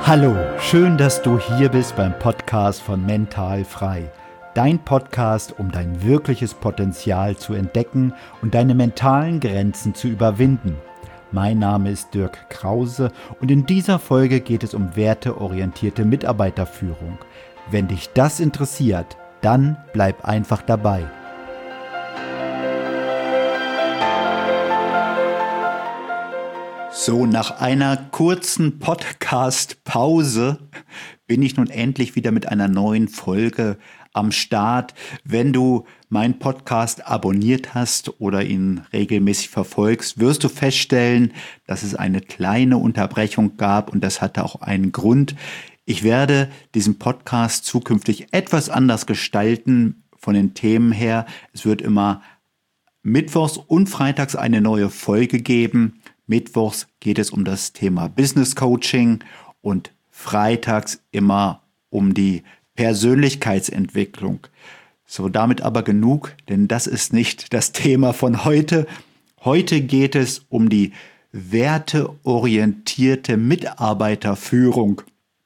Hallo, schön, dass du hier bist beim Podcast von Mental Frei. Dein Podcast, um dein wirkliches Potenzial zu entdecken und deine mentalen Grenzen zu überwinden. Mein Name ist Dirk Krause und in dieser Folge geht es um werteorientierte Mitarbeiterführung. Wenn dich das interessiert, dann bleib einfach dabei. So, nach einer kurzen Podcast-Pause bin ich nun endlich wieder mit einer neuen Folge am Start. Wenn du meinen Podcast abonniert hast oder ihn regelmäßig verfolgst, wirst du feststellen, dass es eine kleine Unterbrechung gab und das hatte auch einen Grund. Ich werde diesen Podcast zukünftig etwas anders gestalten von den Themen her. Es wird immer mittwochs und freitags eine neue Folge geben. Mittwochs geht es um das Thema Business Coaching und freitags immer um die Persönlichkeitsentwicklung. So, damit aber genug, denn das ist nicht das Thema von heute. Heute geht es um die werteorientierte Mitarbeiterführung.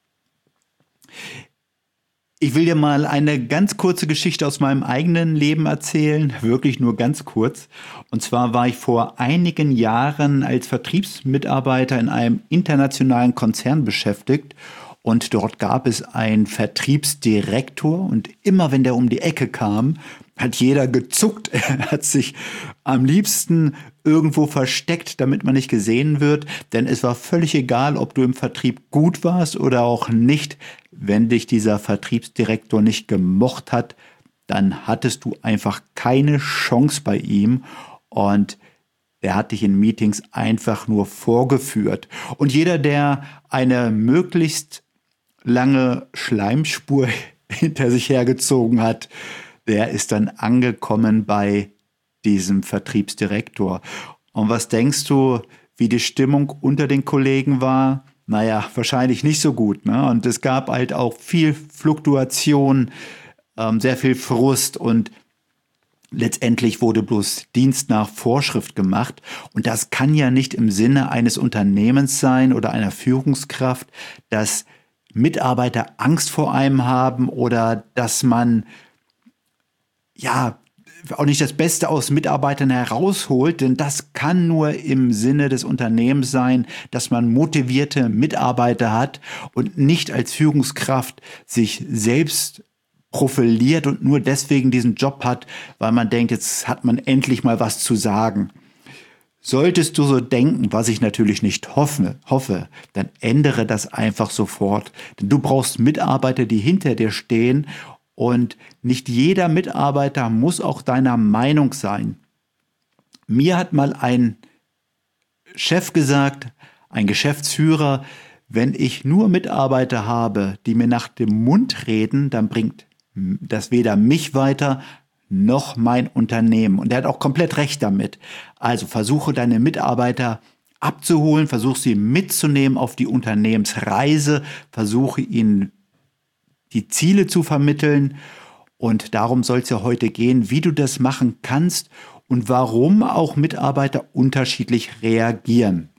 Ich will dir mal eine ganz kurze Geschichte aus meinem eigenen Leben erzählen, wirklich nur ganz kurz. Und zwar war ich vor einigen Jahren als Vertriebsmitarbeiter in einem internationalen Konzern beschäftigt und dort gab es einen Vertriebsdirektor und immer wenn der um die Ecke kam, hat jeder gezuckt. Er hat sich am liebsten irgendwo versteckt, damit man nicht gesehen wird, denn es war völlig egal, ob du im Vertrieb gut warst oder auch nicht. Wenn dich dieser Vertriebsdirektor nicht gemocht hat, dann hattest du einfach keine Chance bei ihm und er hat dich in Meetings einfach nur vorgeführt. Und jeder, der eine möglichst lange Schleimspur hinter sich hergezogen hat, der ist dann angekommen bei diesem Vertriebsdirektor. Und was denkst du, wie die Stimmung unter den Kollegen war? Naja, wahrscheinlich nicht so gut, ne? Und es gab halt auch viel Fluktuation, sehr viel Frust und letztendlich wurde bloß Dienst nach Vorschrift gemacht. Und das kann ja nicht im Sinne eines Unternehmens sein oder einer Führungskraft, dass Mitarbeiter Angst vor einem haben oder dass man auch nicht das Beste aus Mitarbeitern herausholt, denn das kann nur im Sinne des Unternehmens sein, dass man motivierte Mitarbeiter hat und nicht als Führungskraft sich selbst profiliert und nur deswegen diesen Job hat, weil man denkt, jetzt hat man endlich mal was zu sagen. Solltest du so denken, was ich natürlich nicht hoffe, dann ändere das einfach sofort. Denn du brauchst Mitarbeiter, die hinter dir stehen und nicht jeder Mitarbeiter muss auch deiner Meinung sein. Mir hat mal ein Chef gesagt, ein Geschäftsführer, wenn ich nur Mitarbeiter habe, die mir nach dem Mund reden, dann bringt das weder mich weiter noch mein Unternehmen. Und er hat auch komplett recht damit. Also versuche deine Mitarbeiter abzuholen, versuche sie mitzunehmen auf die Unternehmensreise, versuche ihnen die Ziele zu vermitteln. Und darum soll es ja heute gehen, wie du das machen kannst und warum auch Mitarbeiter unterschiedlich reagieren.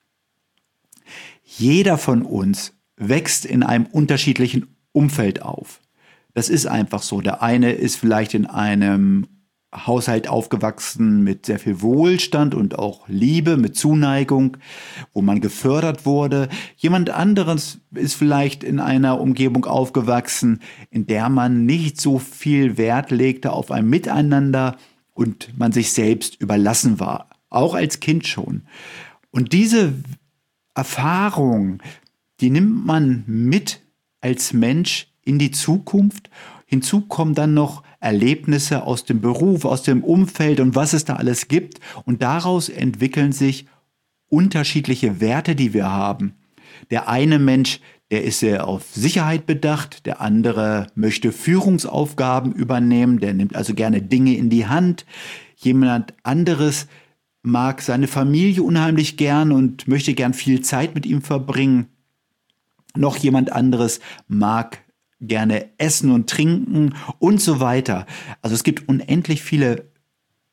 Jeder von uns wächst in einem unterschiedlichen Umfeld auf. Das ist einfach so. Der eine ist vielleicht in einem Haushalt aufgewachsen mit sehr viel Wohlstand und auch Liebe, mit Zuneigung, wo man gefördert wurde. Jemand anderes ist vielleicht in einer Umgebung aufgewachsen, in der man nicht so viel Wert legte auf ein Miteinander und man sich selbst überlassen war, auch als Kind schon. Und diese Erfahrung, die nimmt man mit als Mensch in die Zukunft. Hinzu kommen dann noch Erlebnisse aus dem Beruf, aus dem Umfeld und was es da alles gibt. Und daraus entwickeln sich unterschiedliche Werte, die wir haben. Der eine Mensch, der ist sehr auf Sicherheit bedacht, der andere möchte Führungsaufgaben übernehmen, der nimmt also gerne Dinge in die Hand. Jemand anderes mag seine Familie unheimlich gern und möchte gern viel Zeit mit ihm verbringen. Noch jemand anderes mag gerne essen und trinken und so weiter. Also es gibt unendlich viele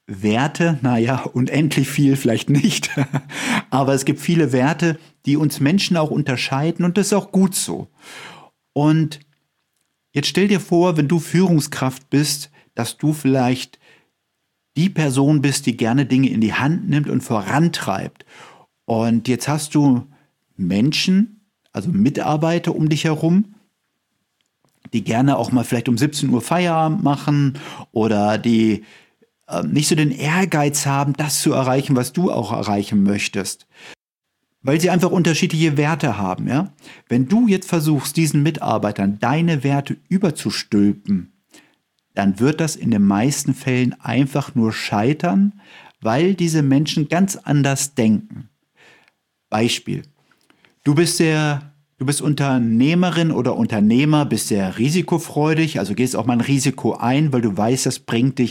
Werte, naja, unendlich viel vielleicht nicht, aber es gibt viele Werte, die uns Menschen auch unterscheiden und das ist auch gut so. Und jetzt stell dir vor, wenn du Führungskraft bist, dass du vielleicht die Person bist, die gerne Dinge in die Hand nimmt und vorantreibt. Und jetzt hast du Menschen, also Mitarbeiter um dich herum, die gerne auch mal vielleicht um 17 Uhr Feierabend machen oder die nicht so den Ehrgeiz haben, das zu erreichen, was du auch erreichen möchtest. Weil sie einfach unterschiedliche Werte haben. Ja? Wenn du jetzt versuchst, diesen Mitarbeitern deine Werte überzustülpen, dann wird das in den meisten Fällen einfach nur scheitern, weil diese Menschen ganz anders denken. Beispiel. Du bist Unternehmerin oder Unternehmer, bist sehr risikofreudig, also gehst auch mal ein Risiko ein, weil du weißt, das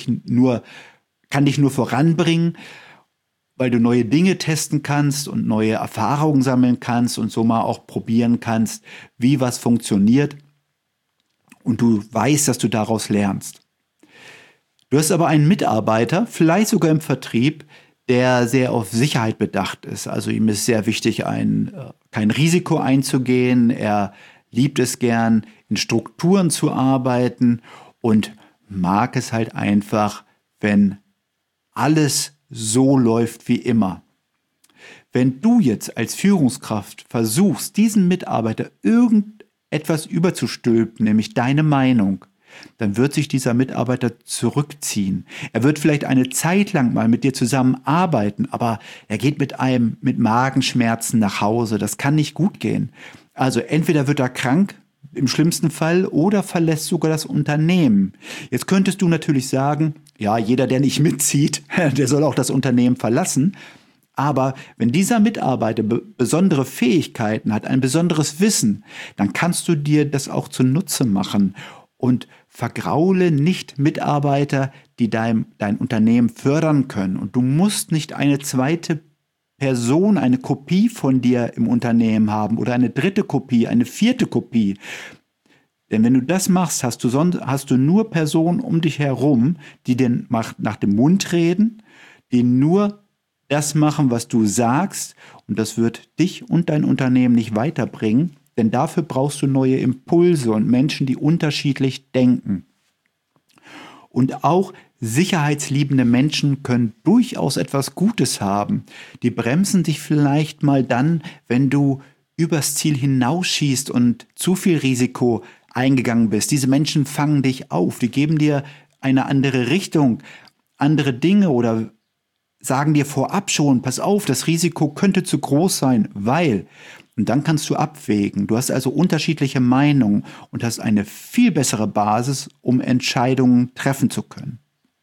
kann dich nur voranbringen, weil du neue Dinge testen kannst und neue Erfahrungen sammeln kannst und so mal auch probieren kannst, wie was funktioniert. Und du weißt, dass du daraus lernst. Du hast aber einen Mitarbeiter, vielleicht sogar im Vertrieb, der sehr auf Sicherheit bedacht ist. Also ihm ist sehr wichtig, kein Risiko einzugehen. Er liebt es gern, in Strukturen zu arbeiten und mag es halt einfach, wenn alles so läuft wie immer. Wenn du jetzt als Führungskraft versuchst, diesen Mitarbeiter irgendetwas überzustülpen, nämlich deine Meinung, dann wird sich dieser Mitarbeiter zurückziehen. Er wird vielleicht eine Zeit lang mal mit dir zusammenarbeiten, aber er geht mit Magenschmerzen nach Hause. Das kann nicht gut gehen. Also entweder wird er krank, im schlimmsten Fall, oder verlässt sogar das Unternehmen. Jetzt könntest du natürlich sagen, ja, jeder, der nicht mitzieht, der soll auch das Unternehmen verlassen. Aber wenn dieser Mitarbeiter besondere Fähigkeiten hat, ein besonderes Wissen, dann kannst du dir das auch zunutze machen und vergraule nicht Mitarbeiter, die dein Unternehmen fördern können. Und du musst nicht eine zweite Person, eine Kopie von dir im Unternehmen haben oder eine dritte Kopie, eine vierte Kopie. Denn wenn du das machst, hast du nur Personen um dich herum, die dir nach dem Mund reden, die nur das machen, was du sagst. Und das wird dich und dein Unternehmen nicht weiterbringen. Denn dafür brauchst du neue Impulse und Menschen, die unterschiedlich denken. Und auch sicherheitsliebende Menschen können durchaus etwas Gutes haben. Die bremsen dich vielleicht mal dann, wenn du übers Ziel hinausschießt und zu viel Risiko eingegangen bist. Diese Menschen fangen dich auf, die geben dir eine andere Richtung, andere Dinge oder sagen dir vorab schon, pass auf, das Risiko könnte zu groß sein, weil... Und dann kannst du abwägen. Du hast also unterschiedliche Meinungen und hast eine viel bessere Basis, um Entscheidungen treffen zu können.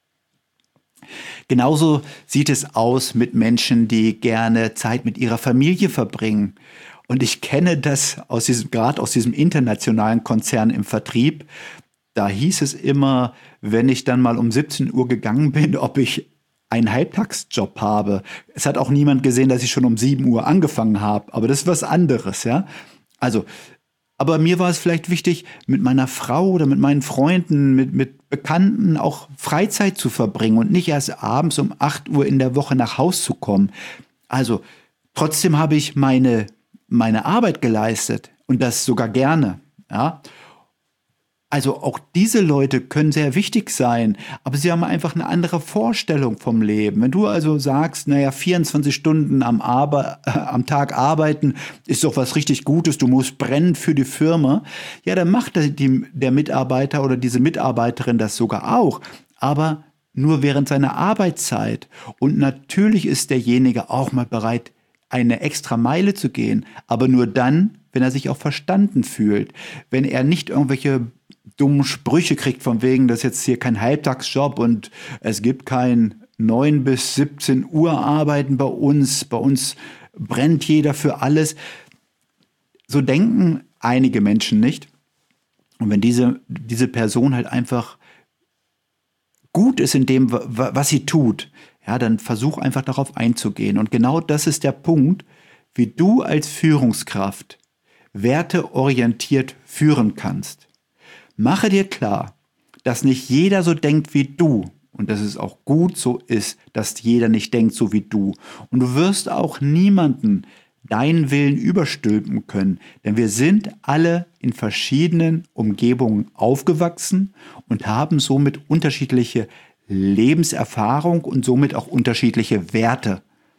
Genauso sieht es aus mit Menschen, die gerne Zeit mit ihrer Familie verbringen. Und ich kenne das gerade aus diesem internationalen Konzern im Vertrieb. Da hieß es immer, wenn ich dann mal um 17 Uhr gegangen bin, ob ich einen Halbtagsjob habe. Es hat auch niemand gesehen, dass ich schon um 7 Uhr angefangen habe. Aber das ist was anderes, ja. Also, aber mir war es vielleicht wichtig, mit meiner Frau oder mit meinen Freunden, mit Bekannten auch Freizeit zu verbringen und nicht erst abends um 8 Uhr in der Woche nach Haus zu kommen. Also, trotzdem habe ich meine Arbeit geleistet und das sogar gerne, ja. Also auch diese Leute können sehr wichtig sein, aber sie haben einfach eine andere Vorstellung vom Leben. Wenn du also sagst, 24 Stunden am Tag arbeiten ist doch was richtig Gutes, du musst brennen für die Firma, ja, dann macht der Mitarbeiter oder diese Mitarbeiterin das sogar auch, aber nur während seiner Arbeitszeit. Und natürlich ist derjenige auch mal bereit, eine extra Meile zu gehen, aber nur dann, wenn er sich auch verstanden fühlt, wenn er nicht irgendwelche dummen Sprüche kriegt von wegen, das ist jetzt hier kein Halbtagsjob und es gibt kein 9 bis 17 Uhr Arbeiten bei uns brennt jeder für alles. So denken einige Menschen nicht. Und wenn diese Person halt einfach gut ist in dem, was sie tut, ja, dann versuch einfach darauf einzugehen. Und genau das ist der Punkt, wie du als Führungskraft werteorientiert führen kannst. Mache dir klar, dass nicht jeder so denkt wie du und dass es auch gut so ist, dass jeder nicht denkt so wie du. Und du wirst auch niemanden deinen Willen überstülpen können, denn wir sind alle in verschiedenen Umgebungen aufgewachsen und haben somit unterschiedliche Lebenserfahrung und somit auch unterschiedliche Werte.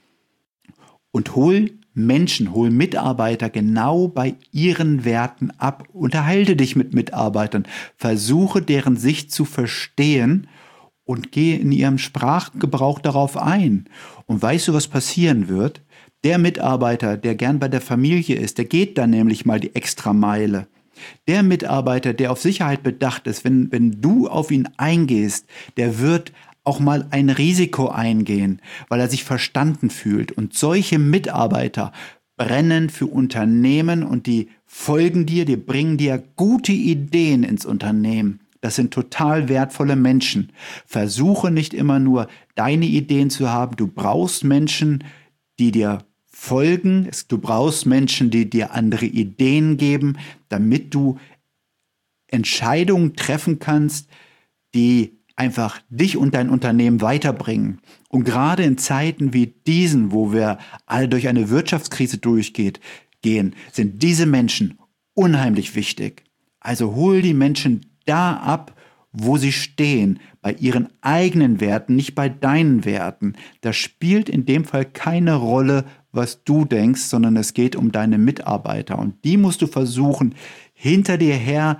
Und hol Mitarbeiter genau bei ihren Werten ab. Unterhalte dich mit Mitarbeitern, versuche deren Sicht zu verstehen und gehe in ihrem Sprachgebrauch darauf ein. Und weißt du, was passieren wird? Der Mitarbeiter, der gern bei der Familie ist, der geht dann nämlich mal die Extrameile. Der Mitarbeiter, der auf Sicherheit bedacht ist, wenn du auf ihn eingehst, der wird auch mal ein Risiko eingehen, weil er sich verstanden fühlt. Und solche Mitarbeiter brennen für Unternehmen und die folgen dir, die bringen dir gute Ideen ins Unternehmen. Das sind total wertvolle Menschen. Versuche nicht immer nur deine Ideen zu haben. Du brauchst Menschen, die dir folgen. Du brauchst Menschen, die dir andere Ideen geben, damit du Entscheidungen treffen kannst, die einfach dich und dein Unternehmen weiterbringen. Und gerade in Zeiten wie diesen, wo wir alle durch eine Wirtschaftskrise gehen, sind diese Menschen unheimlich wichtig. Also hol die Menschen da ab, wo sie stehen, bei ihren eigenen Werten, nicht bei deinen Werten. Das spielt in dem Fall keine Rolle, was du denkst, sondern es geht um deine Mitarbeiter. Und die musst du versuchen, hinter dir her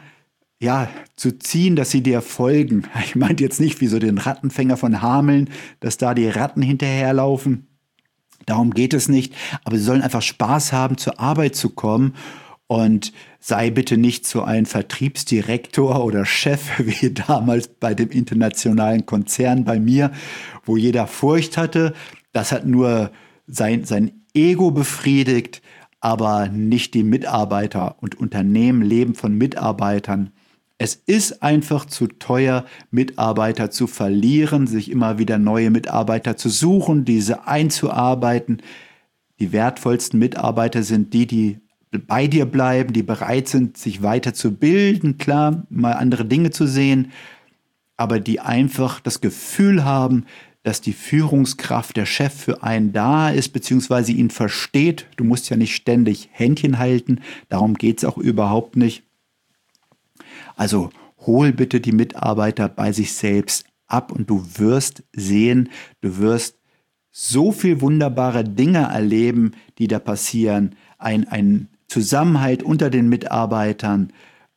zu ziehen, dass sie dir folgen. Ich meinte jetzt nicht wie so den Rattenfänger von Hameln, dass da die Ratten hinterherlaufen. Darum geht es nicht. Aber sie sollen einfach Spaß haben, zur Arbeit zu kommen. Und sei bitte nicht so ein Vertriebsdirektor oder Chef wie damals bei dem internationalen Konzern bei mir, wo jeder Furcht hatte. Das hat nur sein Ego befriedigt, aber nicht die Mitarbeiter. Und Unternehmen leben von Mitarbeitern. Es ist einfach zu teuer, Mitarbeiter zu verlieren, sich immer wieder neue Mitarbeiter zu suchen, diese einzuarbeiten. Die wertvollsten Mitarbeiter sind die bei dir bleiben, die bereit sind, sich weiterzubilden, klar, mal andere Dinge zu sehen, aber die einfach das Gefühl haben, dass die Führungskraft, der Chef für einen da ist, beziehungsweise ihn versteht. Du musst ja nicht ständig Händchen halten, darum geht es auch überhaupt nicht. Also hol bitte die Mitarbeiter bei sich selbst ab und du wirst sehen, du wirst so viel wunderbare Dinge erleben, die da passieren. Ein Zusammenhalt unter den Mitarbeitern,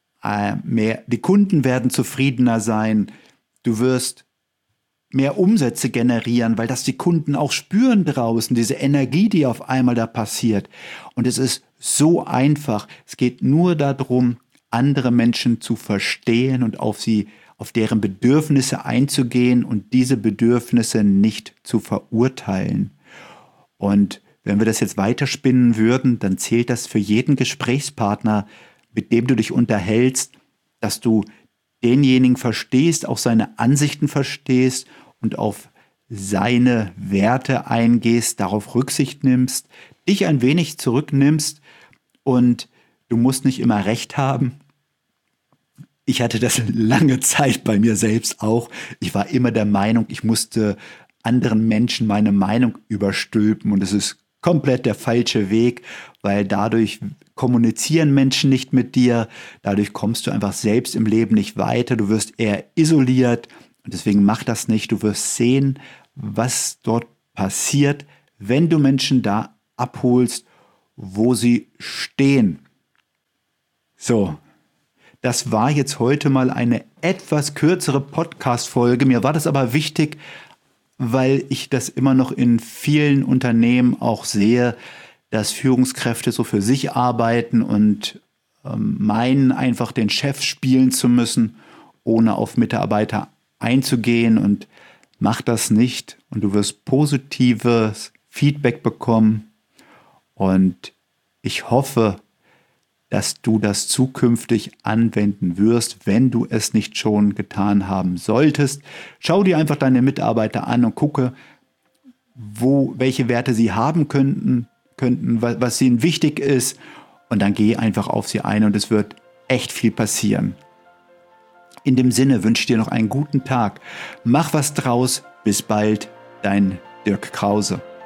die Kunden werden zufriedener sein, du wirst mehr Umsätze generieren, weil das die Kunden auch spüren draußen, diese Energie, die auf einmal da passiert. Und es ist so einfach. Es geht nur darum, andere Menschen zu verstehen und auf deren Bedürfnisse einzugehen und diese Bedürfnisse nicht zu verurteilen. Und wenn wir das jetzt weiterspinnen würden, dann zählt das für jeden Gesprächspartner, mit dem du dich unterhältst, dass du denjenigen verstehst, auch seine Ansichten verstehst und auf seine Werte eingehst, darauf Rücksicht nimmst, dich ein wenig zurücknimmst und du musst nicht immer recht haben. Ich hatte das lange Zeit bei mir selbst auch. Ich war immer der Meinung, ich musste anderen Menschen meine Meinung überstülpen und es ist komplett der falsche Weg, weil dadurch kommunizieren Menschen nicht mit dir, dadurch kommst du einfach selbst im Leben nicht weiter, du wirst eher isoliert und deswegen mach das nicht. Du wirst sehen, was dort passiert, wenn du Menschen da abholst, wo sie stehen. So, das war jetzt heute mal eine etwas kürzere Podcast-Folge. Mir war das aber wichtig, weil ich das immer noch in vielen Unternehmen auch sehe, dass Führungskräfte so für sich arbeiten und meinen, einfach den Chef spielen zu müssen, ohne auf Mitarbeiter einzugehen. Und mach das nicht und du wirst positives Feedback bekommen. Und ich hoffe, dass du das zukünftig anwenden wirst, wenn du es nicht schon getan haben solltest. Schau dir einfach deine Mitarbeiter an und gucke, welche Werte sie haben könnten, was ihnen wichtig ist. Und dann geh einfach auf sie ein und es wird echt viel passieren. In dem Sinne wünsche ich dir noch einen guten Tag. Mach was draus. Bis bald, dein Dirk Krause.